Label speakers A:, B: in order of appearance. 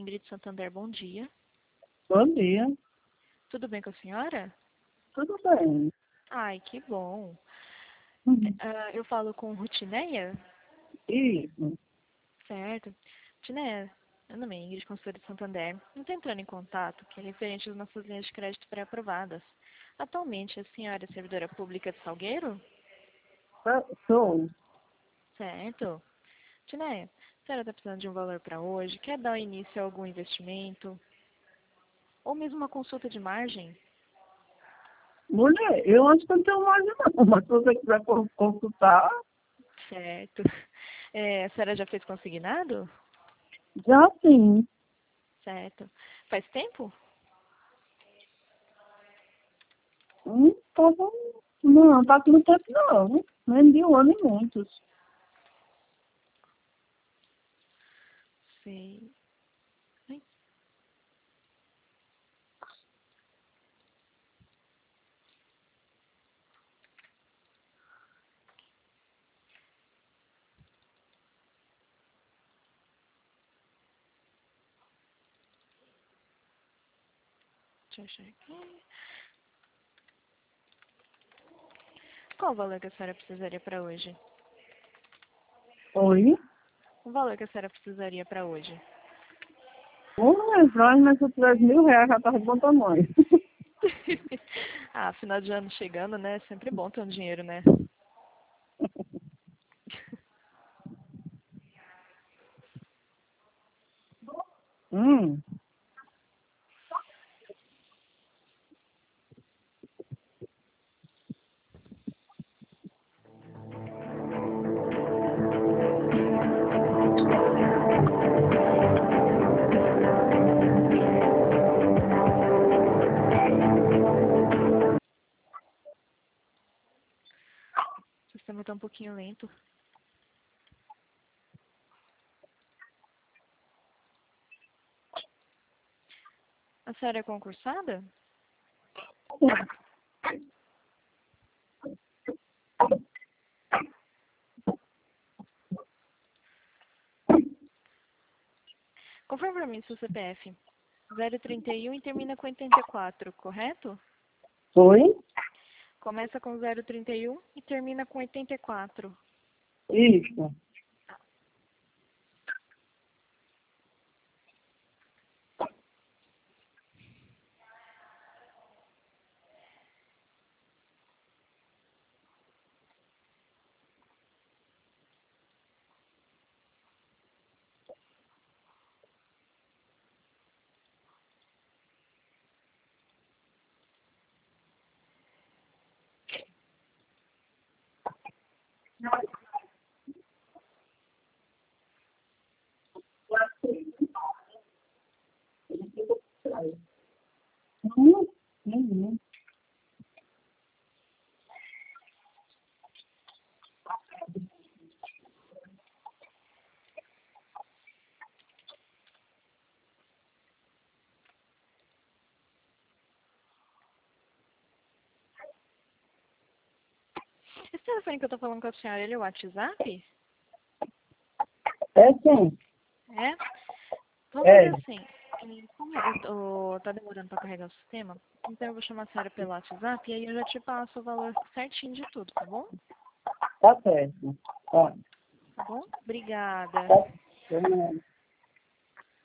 A: Ingrid Santander, bom dia.
B: Bom dia.
A: Tudo bem com a senhora?
B: Tudo bem.
A: Ai, que bom.
B: Uhum.
A: Eu falo com Rutineia?
B: Isso.
A: Certo. Rutineia, meu nome é Ingrid, consultora de Santander. Estou entrando em contato, que é referente às nossas linhas de crédito pré-aprovadas. Atualmente, a senhora é servidora pública de Salgueiro?
B: Sou.
A: Certo. Rutineia, a senhora está precisando de um valor para hoje? Quer dar início a algum investimento? Ou mesmo uma consulta de margem?
B: Mulher, eu acho que não tenho mais não, mas se você quiser consultar,
A: Certo. A senhora já fez consignado?
B: já sim.
A: Certo. Faz tempo?
B: Tá bom. Não, tá com tempo não. Nem de um ano e muitos.
A: Sei. Ai, deixa eu achar aqui. Qual o valor que a senhora precisaria para hoje?
B: Oi?
A: O valor que a senhora precisaria para hoje?
B: Lembrar, mas se eu tivesse R$ 1.000 já tava de bom tamanho.
A: Final de ano chegando, né? É sempre bom ter um dinheiro, né?
B: Hum.
A: O sistema está um pouquinho lento. A senhora é concursada? Confirma para mim seu CPF. 031 e termina com 84, correto?
B: Oi?
A: Começa com 031 e termina com 84.
B: Isso. Hum. Uhum.
A: Esse telefone que eu tô falando com a senhora, ele é o WhatsApp?
B: É sim.
A: É? Vamos fazer
B: É.
A: assim. Como tá demorando para carregar o sistema, então eu vou chamar a senhora pelo WhatsApp e aí eu já te passo o valor certinho de tudo, tá bom?
B: Tá certo. Tá.
A: Tá bom? Obrigada.
B: Tá.